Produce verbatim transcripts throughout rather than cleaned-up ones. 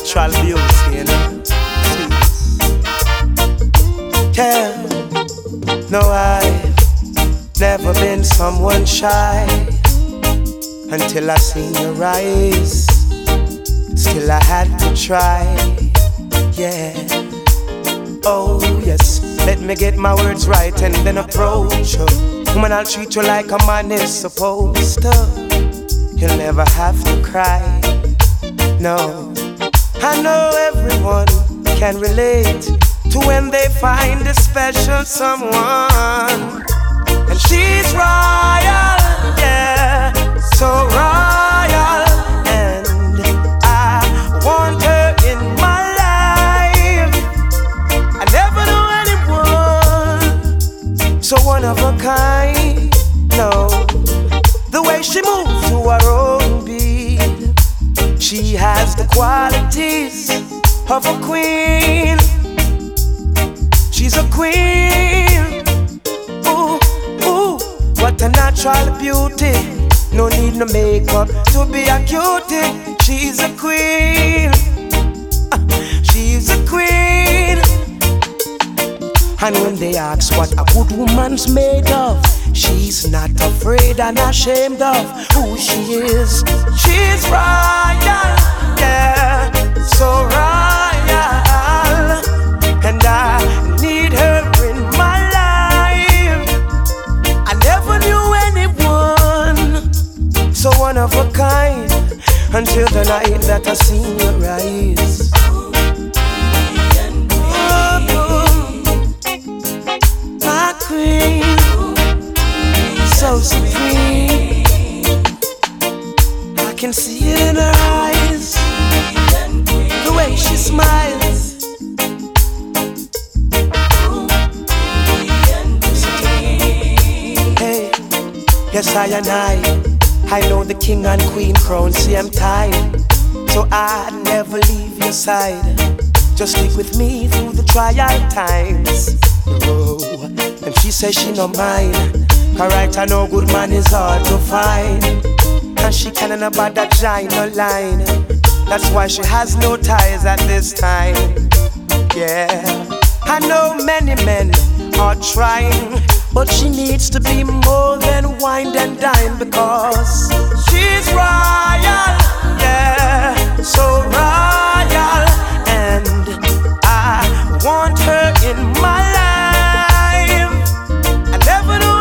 natural beauty, you know. Yeah, no, I've never been someone shy until I seen your eyes. Still I had to try, yeah. Oh yes, let me get my words right and then approach you. Woman, I'll treat you like a man is supposed to. You'll never have to cry, no. I know everyone can relate to when they find a special someone. And she's royal, yeah, so royal. And I want her in my life. I never knew anyone so one of a kind, no. The way she moves to her own beat, she has the qualities of a queen. She's a queen. Ooh, ooh, what a natural beauty. No need no makeup to be a cutie. She's a queen. uh, She's a queen. And when they ask what a good woman's made of, she's not afraid and ashamed of who she is. She's royal, yeah, so royal. And I need her in my life. I never knew anyone so one of a kind until the night that I seen your eyes. My queen, so supreme. I can see it in her eyes, the way she smiles. Hey, yes I and I, I know the king and queen crown same time. So I'd never leave your side. Just stick with me through the trial times. Oh, and she says she no mind. Alright, I know good man is hard to find. And she can't about that giant no line. That's why she has no ties at this time. Yeah, I know many men are trying, but she needs to be more than wine and dine. Because she's royal, yeah, so royal. And I want her in my life. I never knew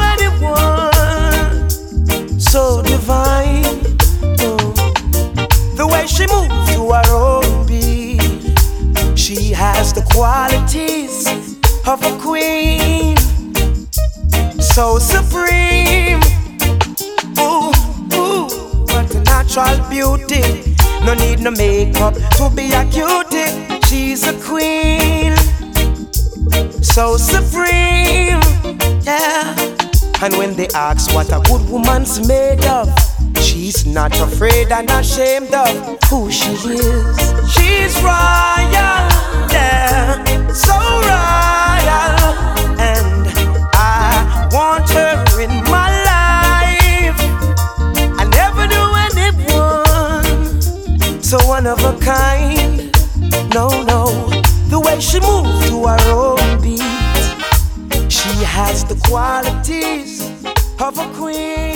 anyone so divine, no. The way she moves to her own beat, she has the qualities of a queen, so supreme. Ooh, ooh, what a natural beauty. No need no makeup to be a cutie. She's a queen, so supreme, yeah. And when they ask what a good woman's made of, she's not afraid and ashamed of who she is. She's royal, yeah, so royal. And I want her in my life. I never knew anyone so one of a kind. No, no, the way she moves to her own beat, she has the qualities of a queen.